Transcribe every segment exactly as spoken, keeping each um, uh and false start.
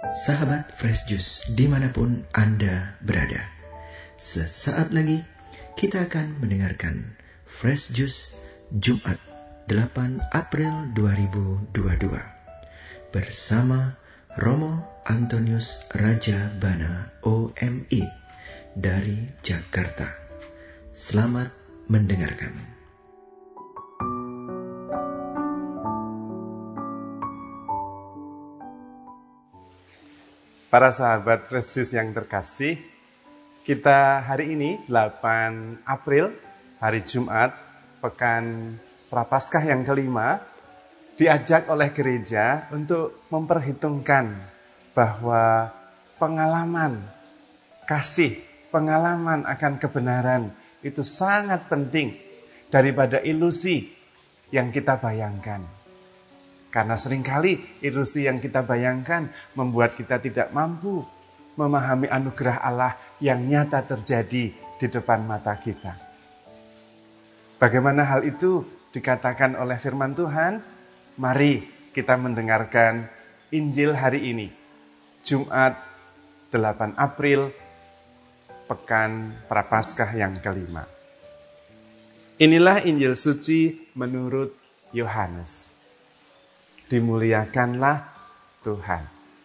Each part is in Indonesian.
Sahabat Fresh Juice dimanapun Anda berada, sesaat lagi kita akan mendengarkan Fresh Juice Jumat delapan April dua ribu dua puluh dua bersama Romo Antonius Raja Bana O M I dari Jakarta. Selamat mendengarkan. Para sahabat Fresh Juice yang terkasih, kita hari ini delapan April, hari Jumat, pekan Prapaskah yang kelima, diajak oleh gereja untuk memperhitungkan bahwa pengalaman kasih, pengalaman akan kebenaran itu sangat penting daripada ilusi yang kita bayangkan. Karena seringkali ilusi yang kita bayangkan membuat kita tidak mampu memahami anugerah Allah yang nyata terjadi di depan mata kita. Bagaimana hal itu dikatakan oleh firman Tuhan? Mari kita mendengarkan Injil hari ini, Jumat delapan April, pekan Prapaskah yang kelima. Inilah Injil suci menurut Yohanes. Dimuliakanlah Tuhan.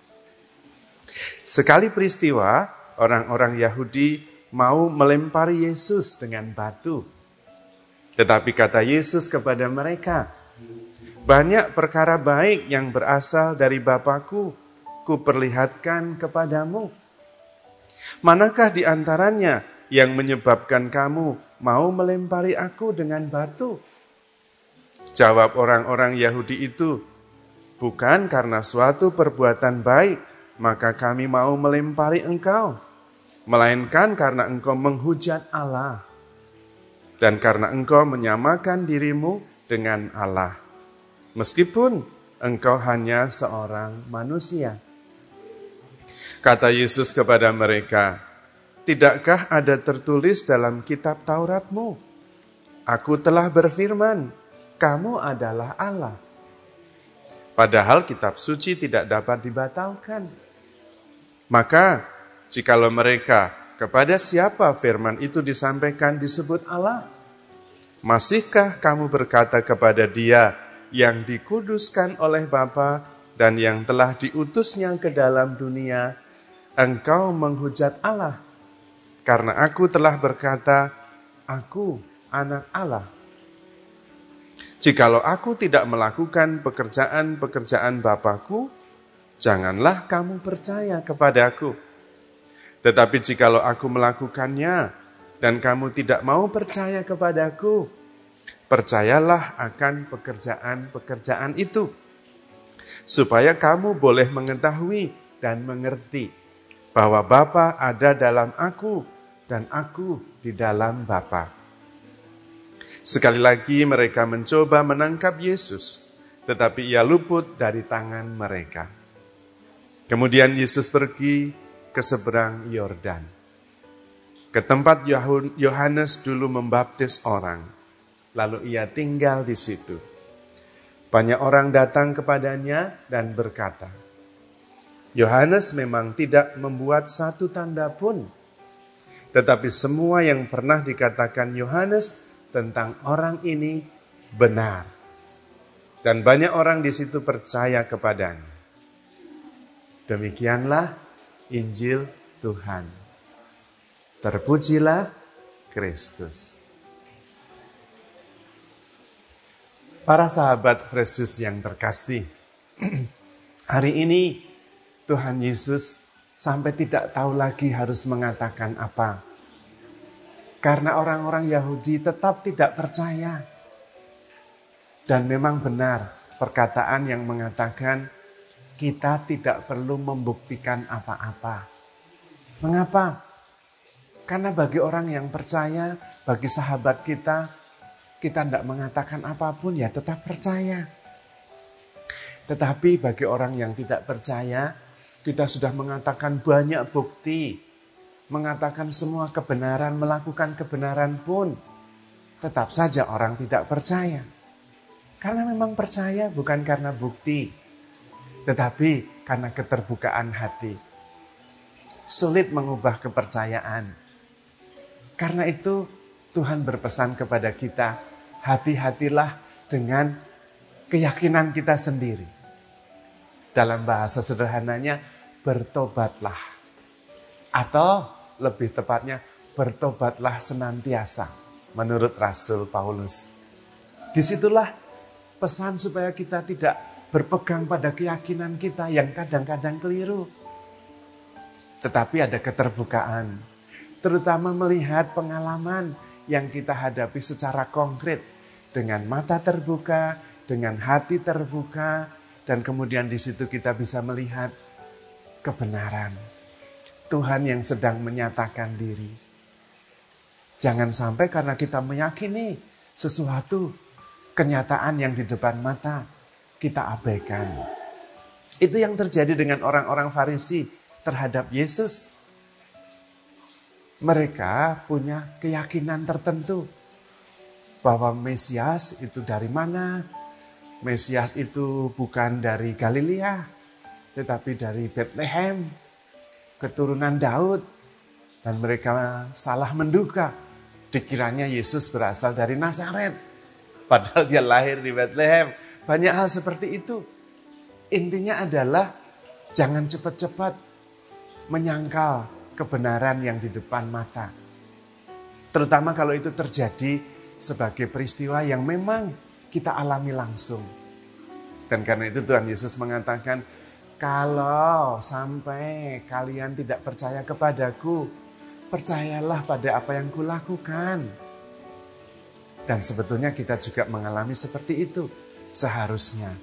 Sekali peristiwa, orang-orang Yahudi mau melempari Yesus dengan batu. Tetapi kata Yesus kepada mereka, "Banyak perkara baik yang berasal dari Bapa-Ku, kuperlihatkan kepadamu. Manakah di antaranya yang menyebabkan kamu mau melempari aku dengan batu?" Jawab orang-orang Yahudi itu, "Bukan karena suatu perbuatan baik, maka kami mau melempari engkau. Melainkan karena engkau menghujat Allah. Dan karena engkau menyamakan dirimu dengan Allah. Meskipun engkau hanya seorang manusia." Kata Yesus kepada mereka, "Tidakkah ada tertulis dalam kitab Tauratmu? Aku telah berfirman, kamu adalah Allah." Padahal kitab suci tidak dapat dibatalkan. Maka, jikalau mereka kepada siapa firman itu disampaikan disebut Allah, masihkah kamu berkata kepada Dia yang dikuduskan oleh Bapa dan yang telah diutusnya ke dalam dunia, engkau menghujat Allah? Karena aku telah berkata, aku anak Allah. Jikalau aku tidak melakukan pekerjaan-pekerjaan Bapa-Ku, janganlah kamu percaya kepadaku. Tetapi jikalau aku melakukannya, dan kamu tidak mau percaya kepadaku, percayalah akan pekerjaan-pekerjaan itu, supaya kamu boleh mengetahui dan mengerti bahwa Bapa ada dalam aku, dan aku di dalam Bapa. Sekali lagi mereka mencoba menangkap Yesus, tetapi ia luput dari tangan mereka. Kemudian Yesus pergi ke seberang Yordan, ke tempat Yohanes dulu membaptis orang. Lalu ia tinggal di situ. Banyak orang datang kepadanya dan berkata, "Yohanes memang tidak membuat satu tanda pun, tetapi semua yang pernah dikatakan Yohanes tentang orang ini benar." Dan banyak orang di situ percaya kepadanya. Demikianlah Injil Tuhan. Terpujilah Kristus. Para sahabat Fresh Juice yang terkasih, hari ini Tuhan Yesus sampai tidak tahu lagi harus mengatakan apa. Karena orang-orang Yahudi tetap tidak percaya. Dan memang benar perkataan yang mengatakan kita tidak perlu membuktikan apa-apa. Mengapa? Karena bagi orang yang percaya, bagi sahabat kita, kita tidak mengatakan apapun ya tetap percaya. Tetapi bagi orang yang tidak percaya, kita sudah mengatakan banyak bukti, mengatakan semua kebenaran, melakukan kebenaran pun, tetap saja orang tidak percaya. Karena memang percaya bukan karena bukti, tetapi karena keterbukaan hati. Sulit mengubah kepercayaan. Karena itu Tuhan berpesan kepada kita, hati-hatilah dengan keyakinan kita sendiri. Dalam bahasa sederhananya, bertobatlah. Atau lebih tepatnya, bertobatlah senantiasa, menurut Rasul Paulus. Disitulah pesan supaya kita tidak berpegang pada keyakinan kita yang kadang-kadang keliru. Tetapi ada keterbukaan, terutama melihat pengalaman yang kita hadapi secara konkret, dengan mata terbuka, dengan hati terbuka, dan kemudian di situ kita bisa melihat kebenaran Tuhan yang sedang menyatakan diri. Jangan sampai karena kita meyakini sesuatu kenyataan yang di depan mata, kita abaikan. Itu yang terjadi dengan orang-orang Farisi terhadap Yesus. Mereka punya keyakinan tertentu bahwa Mesias itu dari mana? Mesias itu bukan dari Galilea, tetapi dari Bethlehem, keturunan Daud. Dan mereka salah menduga, dikiranya Yesus berasal dari Nazaret, padahal dia lahir di Bethlehem. Banyak hal seperti itu. Intinya adalah jangan cepat-cepat menyangkal kebenaran yang di depan mata. Terutama kalau itu terjadi sebagai peristiwa yang memang kita alami langsung. Dan karena itu Tuhan Yesus mengatakan, kalau sampai kalian tidak percaya kepadaku, percayalah pada apa yang kulakukan. Dan sebetulnya kita juga mengalami seperti itu seharusnya.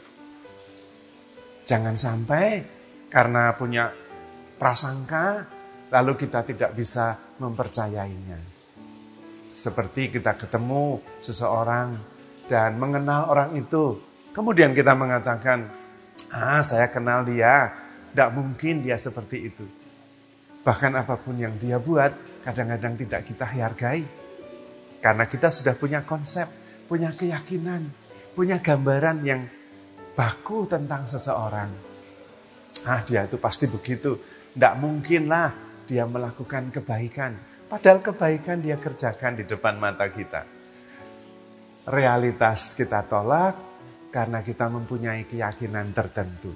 Jangan sampai karena punya prasangka, lalu kita tidak bisa mempercayainya. Seperti kita ketemu seseorang dan mengenal orang itu, kemudian kita mengatakan, ah saya kenal dia, tidak mungkin dia seperti itu. Bahkan apapun yang dia buat, kadang-kadang tidak kita hargai. Karena kita sudah punya konsep, punya keyakinan, punya gambaran yang baku tentang seseorang. Ah dia itu pasti begitu, tidak mungkinlah dia melakukan kebaikan. Padahal kebaikan dia kerjakan di depan mata kita. Realitas kita tolak karena kita mempunyai keyakinan tertentu.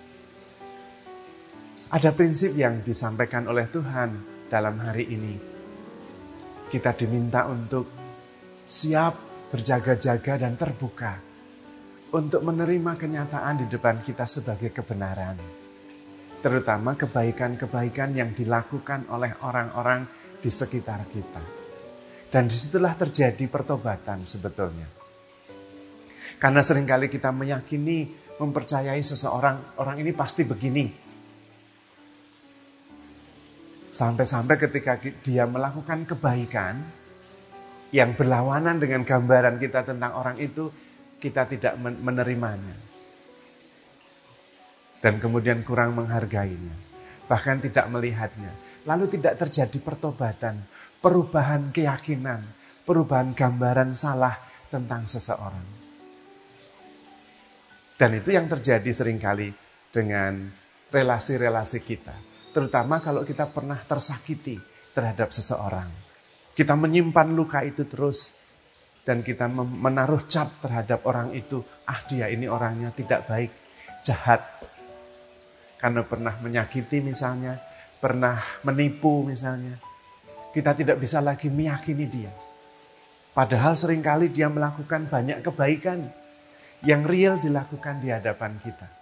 Ada prinsip yang disampaikan oleh Tuhan dalam hari ini. Kita diminta untuk siap, berjaga-jaga dan terbuka untuk menerima kenyataan di depan kita sebagai kebenaran. Terutama kebaikan-kebaikan yang dilakukan oleh orang-orang di sekitar kita. Dan disitulah terjadi pertobatan sebetulnya. Karena seringkali kita meyakini, mempercayai seseorang, orang ini pasti begini. Sampai-sampai ketika dia melakukan kebaikan yang berlawanan dengan gambaran kita tentang orang itu, kita tidak menerimanya. Dan kemudian kurang menghargainya. Bahkan tidak melihatnya. Lalu tidak terjadi pertobatan, perubahan keyakinan, perubahan gambaran salah tentang seseorang. Dan itu yang terjadi seringkali dengan relasi-relasi kita. Terutama kalau kita pernah tersakiti terhadap seseorang. Kita menyimpan luka itu terus. Dan kita menaruh cap terhadap orang itu. Ah dia ini orangnya tidak baik, jahat. Karena pernah menyakiti misalnya, pernah menipu misalnya. Kita tidak bisa lagi meyakini dia. Padahal seringkali dia melakukan banyak kebaikan yang real dilakukan di hadapan kita.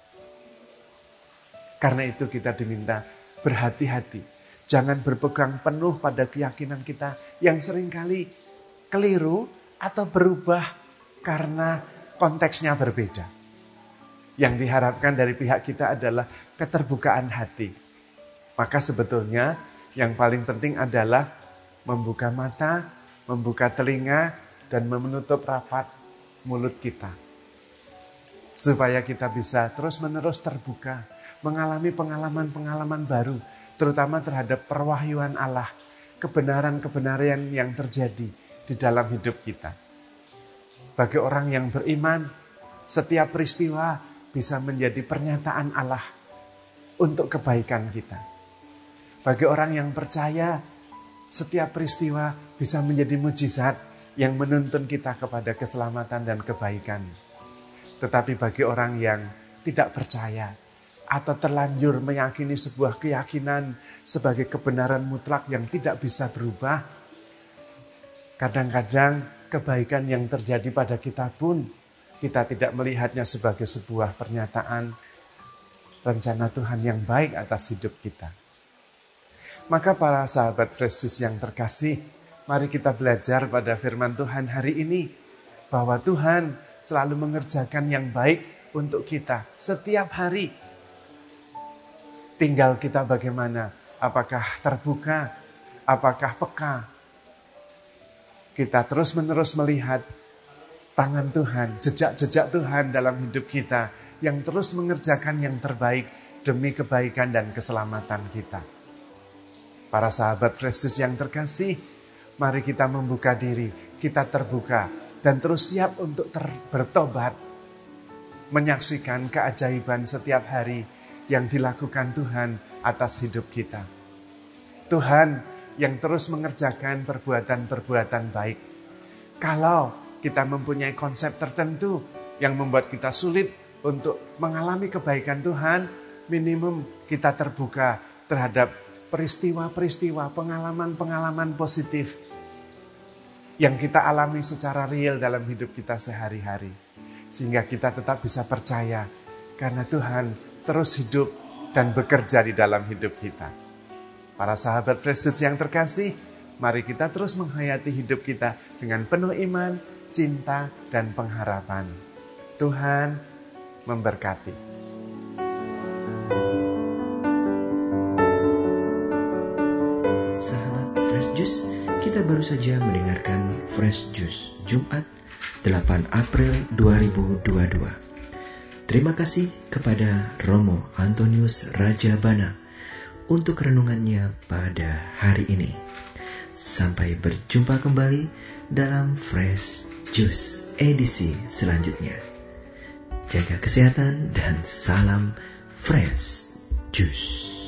Karena itu kita diminta berhati-hati. Jangan berpegang penuh pada keyakinan kita yang seringkali keliru atau berubah karena konteksnya berbeda. Yang diharapkan dari pihak kita adalah keterbukaan hati. Maka sebetulnya yang paling penting adalah membuka mata, membuka telinga, dan menutup rapat mulut kita. Supaya kita bisa terus-menerus terbuka, mengalami pengalaman-pengalaman baru, terutama terhadap perwahyuan Allah, kebenaran-kebenaran yang terjadi di dalam hidup kita. Bagi orang yang beriman, setiap peristiwa bisa menjadi pernyataan Allah untuk kebaikan kita. Bagi orang yang percaya, setiap peristiwa bisa menjadi mujizat yang menuntun kita kepada keselamatan dan kebaikan. Tetapi bagi orang yang tidak percaya atau terlanjur meyakini sebuah keyakinan sebagai kebenaran mutlak yang tidak bisa berubah, kadang-kadang kebaikan yang terjadi pada kita pun kita tidak melihatnya sebagai sebuah pernyataan rencana Tuhan yang baik atas hidup kita. Maka para sahabat Fresh Juice yang terkasih, mari kita belajar pada firman Tuhan hari ini bahwa Tuhan selalu mengerjakan yang baik untuk kita setiap hari. Tinggal kita bagaimana, apakah terbuka, apakah peka. Kita terus-menerus melihat tangan Tuhan, jejak-jejak Tuhan dalam hidup kita yang terus mengerjakan yang terbaik demi kebaikan dan keselamatan kita. Para sahabat Fresh Juice yang terkasih, mari kita membuka diri, kita terbuka dan terus siap untuk ter- bertobat, menyaksikan keajaiban setiap hari yang dilakukan Tuhan atas hidup kita. Tuhan yang terus mengerjakan perbuatan-perbuatan baik. Kalau kita mempunyai konsep tertentu yang membuat kita sulit untuk mengalami kebaikan Tuhan, minimum kita terbuka terhadap peristiwa-peristiwa, pengalaman-pengalaman positif yang kita alami secara real dalam hidup kita sehari-hari. Sehingga kita tetap bisa percaya karena Tuhan terus hidup dan bekerja di dalam hidup kita. Para sahabat Fresh Juice yang terkasih, mari kita terus menghayati hidup kita dengan penuh iman, cinta, dan pengharapan. Tuhan memberkati. Sahabat Fresh Juice, kita baru saja mendengarkan Fresh Juice Jumat delapan April dua ribu dua puluh dua. Terima kasih kepada Romo Antonius Rajabana untuk renungannya pada hari ini. Sampai berjumpa kembali dalam Fresh Juice edisi selanjutnya. Jaga kesehatan dan salam Fresh Juice.